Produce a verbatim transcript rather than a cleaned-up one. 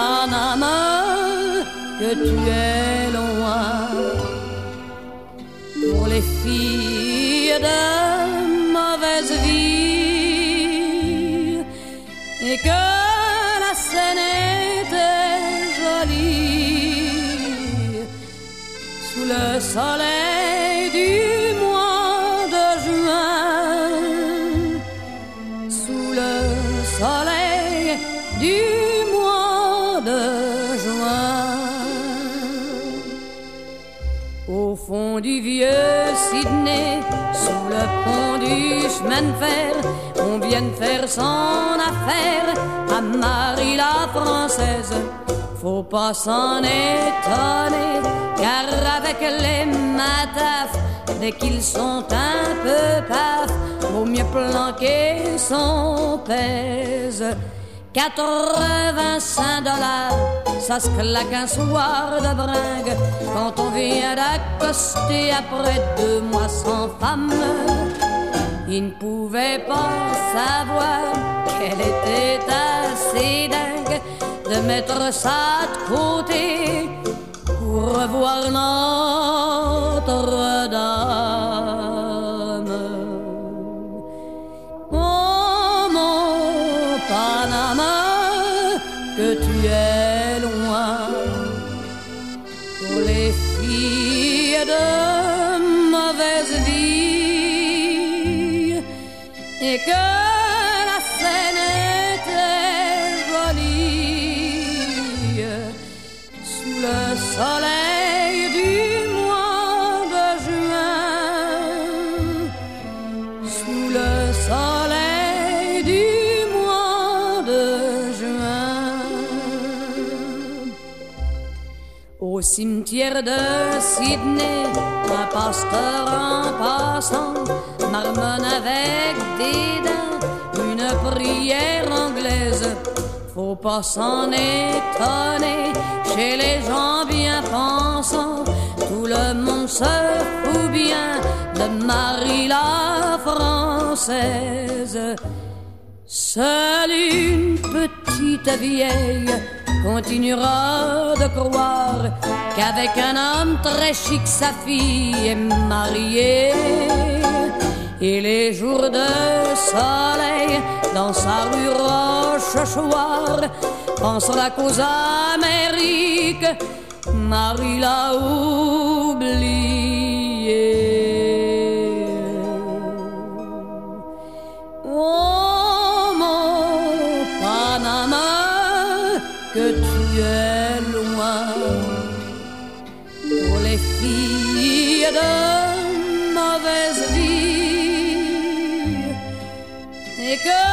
Panama, que tu es loin. Pour les filles de mauvaise vie, et que la scène était jolie, sous le soleil du mois de juin, sous le soleil du mois de juin. Au fond du vieux Sydney, sous le pont du chemin de fer, on vient de faire son affaire à Marie la Française. Faut pas s'en étonner, car avec les matafs, dès qu'ils sont un peu paf, vaut mieux planquer son pèse. quatre-vingt-cinq dollars, ça se claque un soir de bringue, quand on vient d'accoster après deux mois sans femme. Il ne pouvait pas savoir qu'elle était assez dingue de mettre ça de côté pour revoir Notre-Dame. Oh mon Panama, que tu es loin. Pour les filles de mauvaise vie, et que la scène était jolie, sous le soleil du mois de juin, sous le soleil du mois de juin. Au cimetière de Sydney, un pasteur en passant marmonne avec dédain une prière anglaise. Faut pas s'en étonner, chez les gens bien pensants, tout le monde se fout bien de Marie la Française. Seule une petite vieille continuera de croire qu'avec un homme très chic sa fille est mariée. Et les jours de soleil dans sa rue Rochechouart pensera qu'aux Amériques Marie l'a oublié. Oh mon Panama, que tu es loin. Pour les filles de mauvaise vie, et que